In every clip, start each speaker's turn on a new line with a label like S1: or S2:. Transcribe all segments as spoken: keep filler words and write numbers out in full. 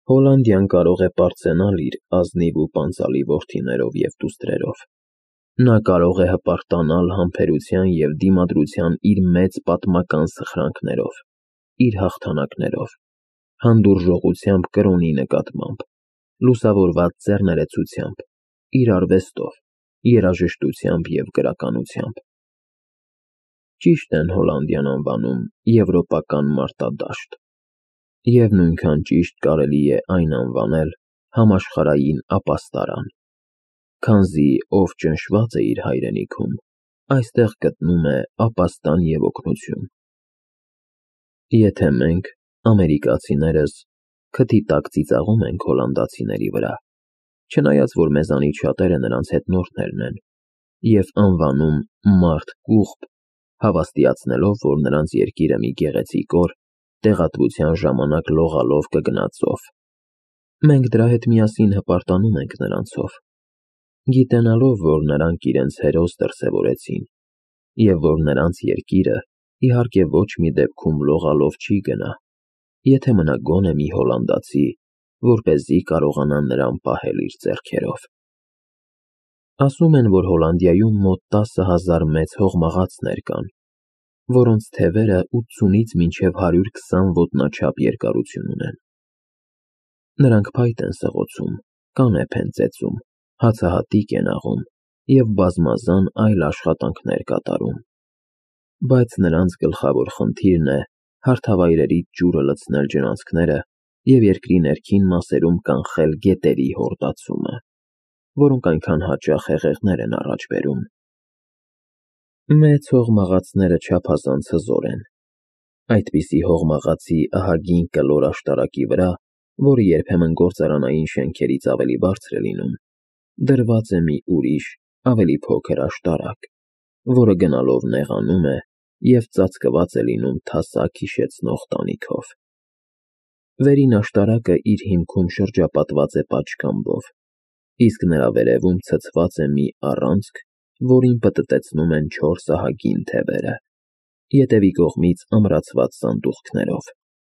S1: Հոլանդիան կարող է պարծենալ իր ազնիվ ու պանծալի որդիներով և դուստրերով։ Նա կարող է հպարտանալ համբերության և դիմադրության իր մեծ պատմական սխրանքներով, իր հաղթանակներով, հանդուրժողությամբ կրոնի նկատմամբ, լուսավորված ձեռներեցությամբ, իր արվեստով, երաժշտությամբ և գրականությամբ։ Ճիշտ են Հոլանդիան անվանում եվրոպական մարտադաշտ, և նույնքան ճիշտ կարելի է այն անվանել համաշխարհային ապաստարան, քանզի ով ճնշված է իր հայրենիքում, այստեղ գտնում է ապաստան և օգնություն։ Եթե մենք, ամերիկացիներս, քթի տակ ծիծաղում ենք հոլանդացիների վրա, չնայած որ մեզանից շատերը նրանց հետնորդներն են, և անվանում «մարդ կուղբ», հավաստիացնելով, որ նրանց երկիրը մի գեղեցիկ օր տեղատվության ժամանակ լողալով կգնա ծով, մենք դրա հետ միասին հպարտանում ենք նրանցով, գիտենալով, որ նրանք իրենց հերոս դրսևորեցին, և որ նրանց երկիրը, իհարկե, ոչ մի դեպքում լողալով չի գնա, եթե մնա գոնե մի հոլանդացի, որպեսզի կարողանա նրան պահել իր ձեռքերով։ Ասում են, որ Հոլանդիայում մոտ տասը հազար մեծ հողմաղացներ կան, որոնց թևերը ութսունից մինչև հարյուր քսան ոտնաչափ երկարություն ունեն։ Նրանք փայտ են սղոցում, կանեփ են ծեծում, հացահատիկ են աղում և բազմազան այլ աշխատանքներ կատարում, բայց նրանց գլխավոր խնդիրն է հարթավայրերից ջուրը լցնել ջրանցքները և երկրի ներքին մասերում կանխել գետերի հորդացումը, որոնք այնքան հաճախ հեղեղներ են առաջ բերում։ Մեծ հողմաղացները չափազանց հզոր են։ Այդպիսի հողմաղացի ահագին կլոր աշտարակի վրա, որը երբեմն գործարանային շենքերից ավելի բարձր է լինում, դրված է մի ուրիշ, ավելի փոքր աշտարակ, որը գնալով նեղանում է և ծածկված է լինում թասակ հիշեցնող տանիքով։ Վերին աշտարակը իր հիմքում շրջապատված է պատշգամբով, իսկ նրա վերևում ցցված է մի առանցք, որին պտտեցնում են չորս ահագին թևերը, ետևի կողմից ամրացված սանդուղքներով։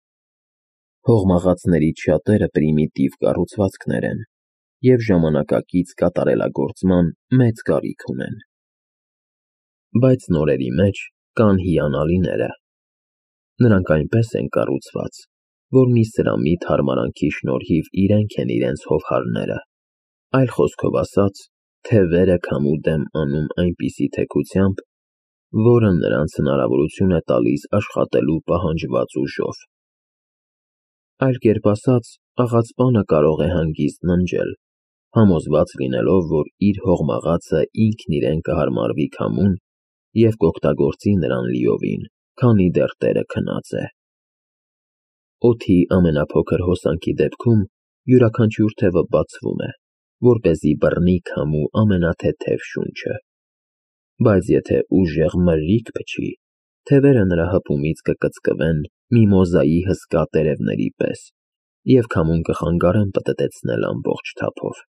S1: Հողմաղացներից շատերը պրիմիտիվ կառուցվածքներ են և ժամանակակից կատարելագործման մեծ կարիք ունեն։ Բայց նորերի մեջ կան հիանալիները։ Նրանք այնպես են կառուցված, որ մի սրամիտ հարմարանքի շնորհիվ իրենք են իրենց հովհարները, այլ խոսքով ասած, թևերը քամու դեմ անում այնպիսի թեքությամբ, որը նրանց հնարավորություն է տալիս աշխատելու պահանջված ուժով։ Այլ կերպ ասած, աղացպանը կարող է հանգիստ ննջել, համոզված լինելով, որ իր հողմաղացը ինքն իրեն կհարմարվի քամուն և կօգտագործի նրան լիովին, քանի դեռ տերը քնած է։ Օդի ամենափոքր հոսանքի դեպքում յուրաքանչյուր թևը բացվում է, որպեսզի բռնի քամու ամենաթեթև շունչը, բայց եթե ուժեղ մրրիկ փչի, թևերը նրա հպումից կկծկվեն միմոզայի հսկա տերևների պես և քամուն կխանգարեն պտտեցնել ամբողջ թափով։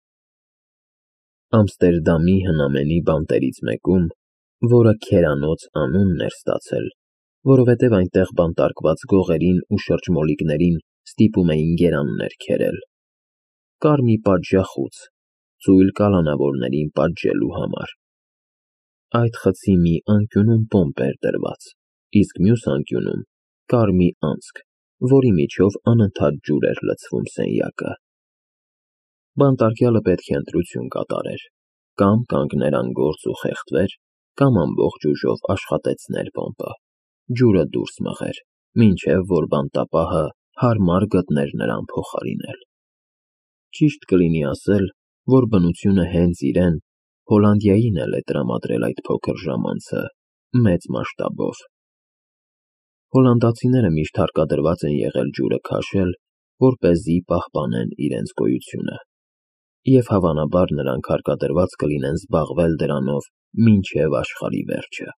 S1: Ամստերդամի հնամենի բանտերից մեկում, որը Քերանոց անունն էր ստացել, որովհետև այնտեղ բանտարկված գողերին ու շրջմոլիկներին ստիպում էին գերաններ քերել, կար մի պատժախոց, ծույլ կալանավորներին պատժելու համար։ Այդ խցի մի անկյունում պոմպ էր դրված, իսկ մյուս անկյունում կար մի անցք, որի միջով անընդհատ ջուր էր լցվում սենյակը։ Բանտարկյալը պետք է ընտրություն կատարեր, կամ կանգներ անգործ ու խեղդվեր, կամ ամբողջ ուժով աշխատեցներ պոմպը, ջուրը դուրս մղեր, մինչև որ բանտապահը հարմար գտներ նրան փոխարինել։ Ճիշտ կլինի ասել, որ բնությունը հենց իրեն, Հոլանդիային էլ է տրամադրել այդ փոքր ժամանցը մեծ մասշտաբով։ Հոլանդացիները միշտ հարկադրված են եղել ջուրը քաշել, որպեսզի պահպանեն իրենց գոյությունը, և հավանաբար նրանք հարկադրված կլինեն զբաղվել դրանով մինչև աշխարհի վերջը։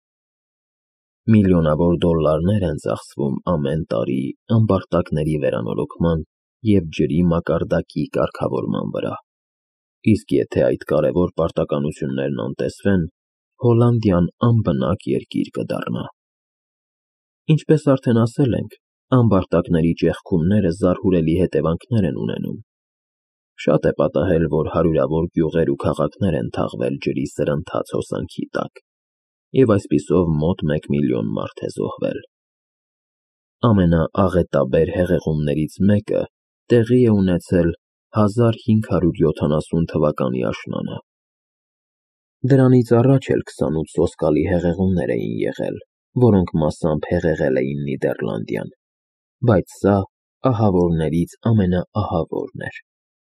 S1: Միլիոնավոր դոլլարներ են ծախսվում ամեն տարի ամբարտակների վերանորոգման և ջրի մակարդակի կարգավորման վրա, իսկ եթե այդ կարևոր պարտականություններն անտեսվեն, Հոլանդիան անբնակ երկիր կդառնա։ Ինչպես արդեն ասել ենք, Ամբարտակների ճեղքումները զարհուրելի հետևանքներ են ունենում։ Շատ է պատահել, որ հարյուրավոր գյուղեր ու քաղաքներ են թաղվել ջրի սրընթաց հոսանքի տակ, և այսպիսով մոտ մեկ միլիոն մարդ է զոհվել։ Ամենաաղետաբեր հեղեղումներից մեկը տեղի է ունեցել հազար հինգ հարյուր յոթանասուն թվականի աշնանը։ Դրանից առաջ էլ քսանութ սոսկալի հեղեղումներ էին եղել, որոնք մասամբ հեղեղել էին Նիդերլանդիան, բայց սա ահավորներից ամենաահավորն էր։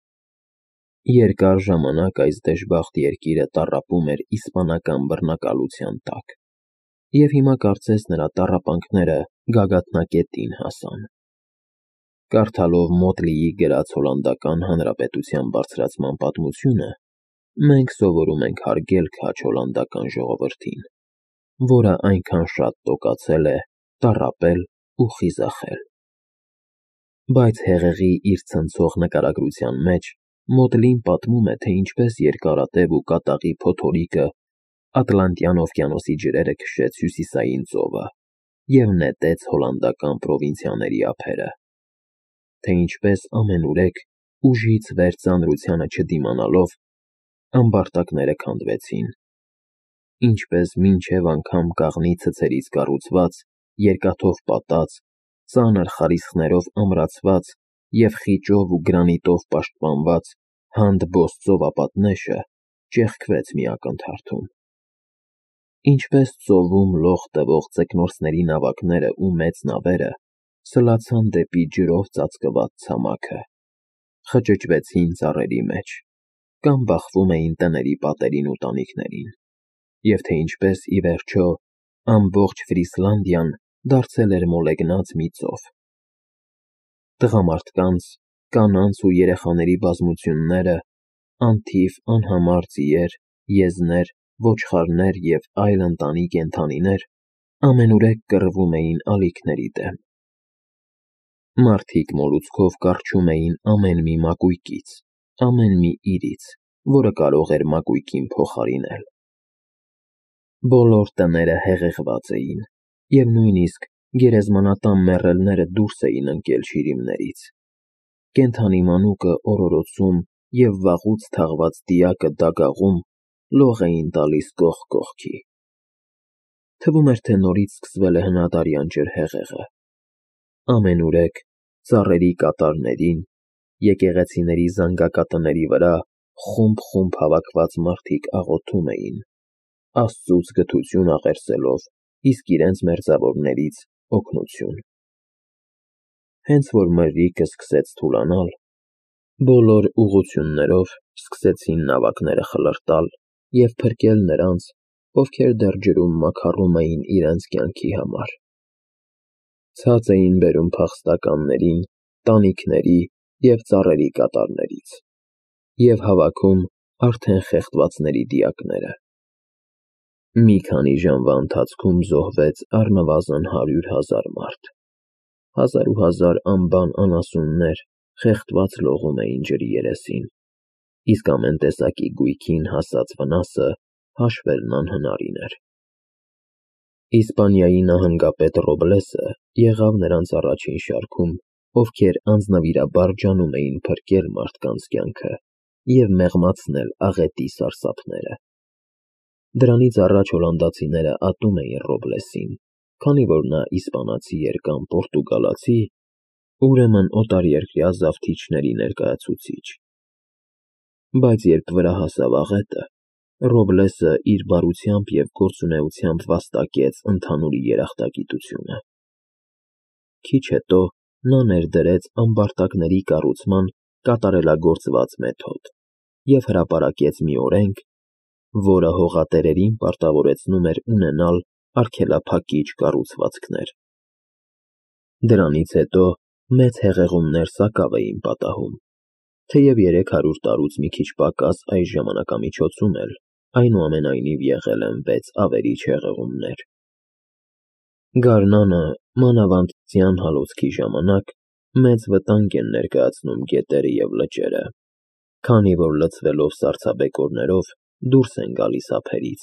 S1: Երկար ժամանակ այս դժբախտ երկիրը տառապում էր իսպանական բռնակալության տակ, և հիմա կարծես նրա տառապանքները գագաթնակետին հասան։ Կարդալով Մոտլիի գրած Հոլանդական Հանրապետության բարձրացման պատմությունը, մենք սովորում ենք հարգել քաջ հոլանդական ժողովրդին, որը այնքան շատ տոկացել է, տառապել ու խիզախել։ Բայց հեղեղի իր ցնցող նկարագրության մեջ Մոտլին պատմում է, թե ինչպես երկարատև ու կատաղի փոթորիկը Ատլանտյան օվկիանոսի ջրերը քշեց Հյուսիսային ծովը և նետեց հոլանդական պրովինցիաների ափերը, թե ինչպես ամենուրեք, ուժից վեր ծանրությանը չդիմանալով, ամբարտակները քանդվեցին, ինչպես մինչև անգամ կաղնի ցցերից կառուցված, երկաթով պատած, ծանր խարիսխներով ամրացված և խիճով ու գրանիտով պաշտպանված Հանդ-Բոս ծովապատնեշը ճեղքվեց մի ակնթարթում։ Ինչպես ծովում լող տվող ձկնորսների նավակները ու մեծ նավերը սլացան դեպի ջրով ծածկված ցամաքը, խճճվեցին ծառերի մեջ, կամ բախվում էին տների պատերին ու տանիքներին, և թե ինչպես ի վերջո ամբողջ Ֆրիսլանդիան դարձել էր մոլեգնած մի ծով։ Տղամարդկանց, կանանց ու երեխաների բազմությունները, անթիվ անհամար ձիեր, եզներ, ոչխարներ և այլ ընտանի կենդանիներ ամենուրեք կռվում էին ալիքների դեմ։ Մարդիկ մոլուցքով կառչում էին ամեն մի մակույկից, ամեն մի իրից, որը կարող էր մակույկին փոխարինել։ Բոլոր տները հեղեղված էին, և նույնիսկ գերեզմանատան մեռելները դուրս էին ընկել շիրիմներից։ Կենդանի մանուկը օրորոցում և վաղուց թաղված դիակը դագաղում լող էին տալիս կողք կողքի։ Թվում էր, թե նորից սկսվել է հնադարյան ջրհեղեղը։ Ամենուրեք ծառերի կատարներին, եկեղեցիների զանգակատների վրա խումբ-խումբ հավաքված մարդիկ աղոթում էին, Աստծուց գթություն աղերսելով, իսկ իրենց մերձավորներից՝ օգնություն։ Հենց որ մրրիկը սկսեց թուլանալ, բոլոր ուղղություններով սկսեցին նավակները խլրտալ և փրկել նրանց, ովքեր դեռ ջրում մաքարում էին իրենց կյանքի համար։ Ցած էին բերում փախստականներին, տանիքների և ծառերի կատարներից և հավաքում արդեն խեղդվածների դիակները։ Մի քանի ժամվա ընթացքում զոհվեց առնվազն հարյուր հազար մարդ։ Հազար ու հազար անբան անասուններ խեղդված լողում էին ջրի երեսին, իսկ ամեն տեսակի գույքին հասած վնասը հաշվելն անհնարին էր։ Իսպանիայի նահանգապետ Ռոբլեսը եղավ նրանց առաջին շարքում, ովքեր անձնվիրաբար ջանում էին փրկել մարդկանց կյանքը և մեղմացնել աղետի սարսափները։ Դրանից առաջ հոլանդացիները ատում էին Ռոբլեսին, քանի որ նա իսպանացի էր կամ պորտուգալացի, ուրեմն օտարերկրյա զավթիչների ներկայացուցիչ։ Բայց երբ վրա հասավ աղետը, Ռոբլեսը իր բարությամբ և գործունեությամբ վաստակեց ընդհանուր երախտագիտությունը։ Քիչ հետո նա ներդրեց ամբարտակների կառուցման կատարելագործված մեթոդ և հրապարակեց մի օրենք, որը հողատերերին պարտավորեցնում էր ունենալ արգելափակիչ կառուցվածքներ։ Դրանից հետո մեծ հեղեղումներ սակավ էին պատահում, թեև երեք հարյուր տարուց մի քիչ պակաս այս ժամանակամիջոցում էլ այնուամենայնիվ եղել են վեց ավերիչ հեղեղումներ։ Գարնանը, մանավանդ ձյան հալոցքի ժամանակ, մեծ վտանգ են ներկայացնում գետերը և լճերը, քանի որ լցվելով սառցաբեկորներով դուրս են գալիս ափերից,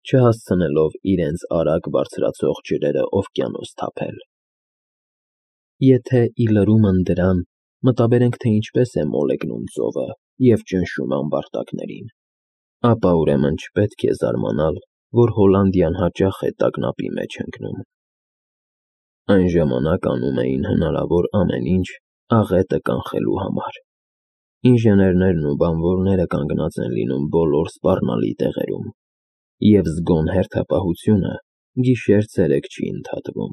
S1: չհասցնելով իրենց արագ բարձրացող ջրերը օվկիանոս թափել։ Եթե ի լրումն դրան մտաբերենք, թե ինչպես է մոլեգնում ծովը և ճնշում ամբարտակներին, ապա ուրեմն չպետք է զարմանալ, որ Հոլանդիան հաճախ է տագնապի մեջ ընկնում։ Այն ժամանակ անում էին հնարավոր ամեն ինչ աղետը կանխելու համար։ Ինժեներներն ու բանվորները կանգնած են լինում բոլոր սպառնալի տեղերում, և զգոն հերթապահությունը գիշեր֊ցերեկ չի ընդհատվում։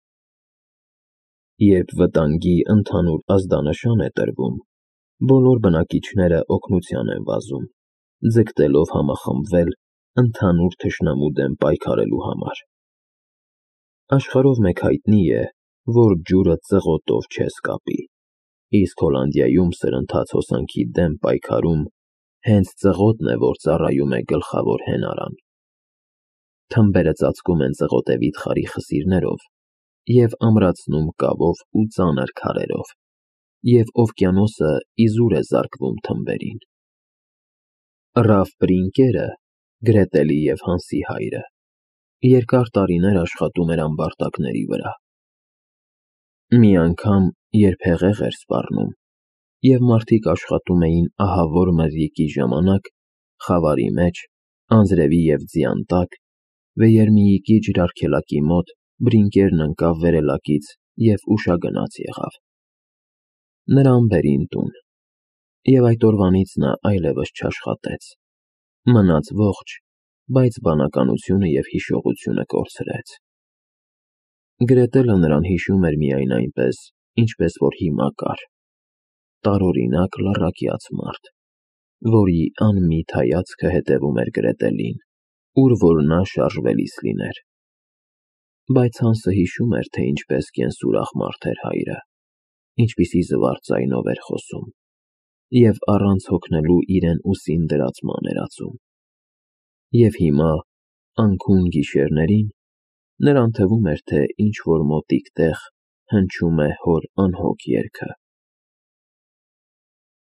S1: Երբ վտանգի ընդհանուր ազդանշան է տրվում, բոլոր բնակիչները օգնության են վազում, ձգտելով համախմբվել ընդհանուր թշնամու դեմ պայքարելու համար։ Աշխարհով մեկ հայտնի է, որ ջուրը ծղոտով չես կապի, իսկ Հոլանդիայում սրընթաց հոսանքի դեմ պայքարում հենց ծղոտն է, որ ծառայում է գլխավոր հենարան։ Թմբերը ծածկում են ծղոտե վիթխարի խսիրներով և ամրացնում կավով ու ծանր քարերով, և օվկիանոսը իզուր է զարկվում թմբերին։ Ռալֆ Բրինկերը, Գրետելի և Հանսի հայրը, երկար տարիներ աշխատում էր ամբարտակների վրա։ Մի անգամ, երբ հեղեղ էր սպառնում, և մարդիկ աշխատում էին ահավոր մրրիկի ժամանակ, խավարի մեջ, անձրևի և ձյան տակ, վեերմիիկի ջրարգելակի մոտ Բրինկերն ընկավ վերելակից և ուշագնաց եղավ։ Նրան բերին տուն, և այդ օրվանից նա այլևս չաշխատեց, մնաց ողջ, բայց բանականությունը և հիշողությունը կորցրեց։ Գրետելը նրան հիշում էր միայն այնպես, ինչպես որ հիմա կար՝ տարօրինակ լռակյաց մարդ, որի անմիտ հայացքը հետևում էր Գրետելին, ուր որ նա շարժվելիս լիներ։ Բայց Հանսը հիշում էր, թե ինչպես կենսուրախ մարդ էր հայրը, ինչպիսի զվարթ ձայնով էր խոսում և առանց հոգնելու իրեն ուսին դրած մաներացում։ Եվ հիմա, անքուն գիշերներին, նրան թվում էր, թե ինչ-որ մոտիկ տեղ հնչում է հոր անհոգ երգը։